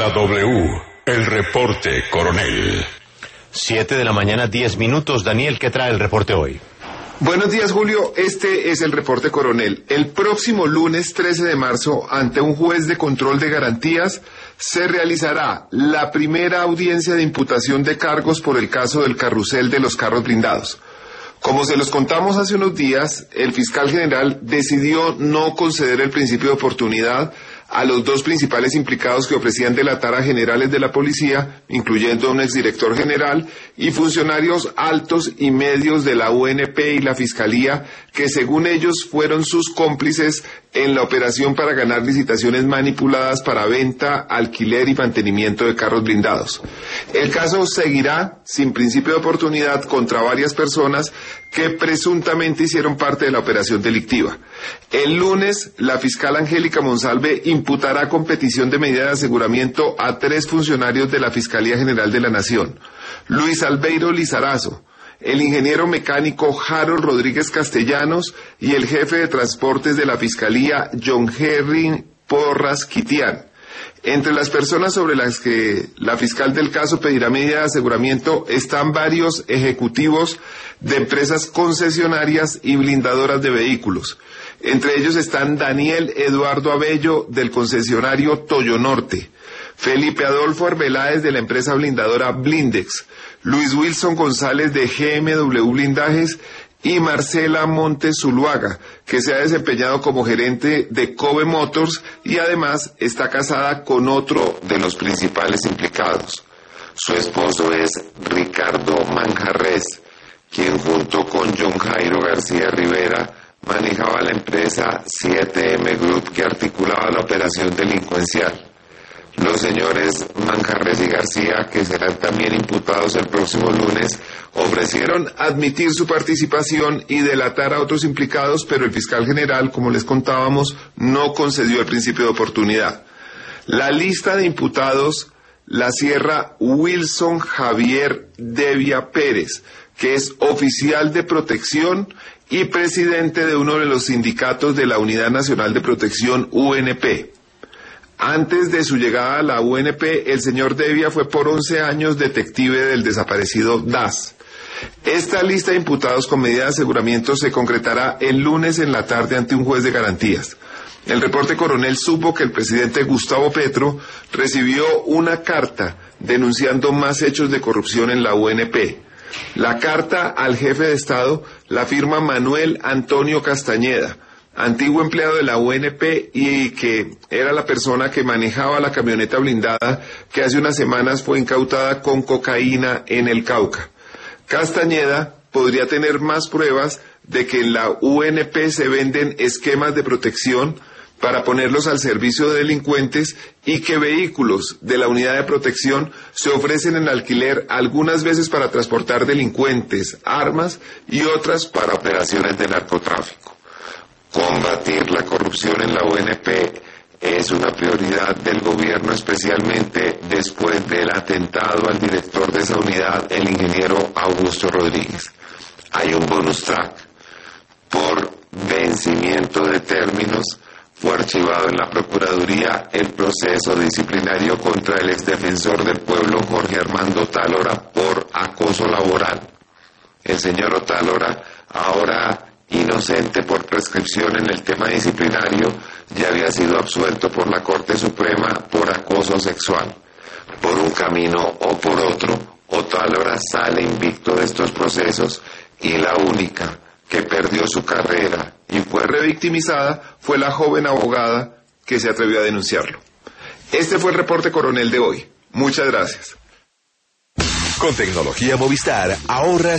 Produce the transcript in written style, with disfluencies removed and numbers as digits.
la W, el reporte coronel. 7 de la mañana, 10 minutos. Daniel, ¿qué trae el reporte hoy? Buenos días, Julio. Este es el reporte coronel. El próximo lunes 13 de marzo, ante un juez de control de garantías, se realizará la primera audiencia de imputación de cargos por el caso del carrusel de los carros blindados. Como se los contamos hace unos días, el fiscal general decidió no conceder el principio de oportunidad a los dos principales implicados que ofrecían delatar a generales de la policía, incluyendo a un exdirector general y funcionarios altos y medios de la UNP y la Fiscalía, que según ellos fueron sus cómplices en la operación para ganar licitaciones manipuladas para venta, alquiler y mantenimiento de carros blindados. El caso seguirá sin principio de oportunidad contra varias personas que presuntamente hicieron parte de la operación delictiva. El lunes, la fiscal Angélica Monsalve imputará con petición de medida de aseguramiento a 3 funcionarios de la Fiscalía General de la Nación: Luis Albeiro Lizarazo, el ingeniero mecánico Harold Rodríguez Castellanos y el jefe de transportes de la Fiscalía, John Henry Porras Quitián. Entre las personas sobre las que la fiscal del caso pedirá medida de aseguramiento están varios ejecutivos de empresas concesionarias y blindadoras de vehículos. Entre ellos están Daniel Eduardo Abello, del concesionario Toyo Norte, Felipe Adolfo Arbeláez, de la empresa blindadora Blindex, Luis Wilson González, de GMW Blindajes, y Marcela Montes Zuluaga, que se ha desempeñado como gerente de Kobe Motors y además está casada con otro de los principales implicados. Su esposo es Ricardo Manjarres, quien junto con John Jairo García Rivera manejaba la empresa 7M Group, que articulaba la operación delincuencial. Los señores Manjarres y García, que serán también imputados el próximo lunes, ofrecieron admitir su participación y delatar a otros implicados, pero el fiscal general, como les contábamos, no concedió el principio de oportunidad. La lista de imputados la cierra Wilson Javier Devia Pérez, que es oficial de protección y presidente de uno de los sindicatos de la Unidad Nacional de Protección, UNP. Antes de su llegada a la UNP, el señor Devia fue por 11 años detective del desaparecido DAS. Esta lista de imputados con medida de aseguramiento se concretará el lunes en la tarde ante un juez de garantías. El reporte coronel supo que el presidente Gustavo Petro recibió una carta denunciando más hechos de corrupción en la UNP. La carta al jefe de Estado la firma Manuel Antonio Castañeda, antiguo empleado de la UNP y que era la persona que manejaba la camioneta blindada que hace unas semanas fue incautada con cocaína en el Cauca. Castañeda podría tener más pruebas de que en la UNP se venden esquemas de protección para ponerlos al servicio de delincuentes y que vehículos de la unidad de protección se ofrecen en alquiler algunas veces para transportar delincuentes, armas y otras para operaciones de narcotráfico. Combatir la corrupción en la UNP es una prioridad del gobierno, especialmente después del atentado al director de esa unidad, el ingeniero Augusto Rodríguez. Hay un bonus track. Por vencimiento de términos, fue archivado en la Procuraduría el proceso disciplinario contra el exdefensor del pueblo, Jorge Armando Otálora, por acoso laboral. El señor Otálora, ahora inocente por prescripción en el tema disciplinario, ya había sido absuelto por la Corte Suprema por acoso sexual. Por un camino o por otro, Otálora sale invicto de estos procesos y la única que perdió su carrera y fue revictimizada fue la joven abogada que se atrevió a denunciarlo. Este fue el reporte coronel de hoy. Muchas gracias. Con tecnología Movistar, ahorras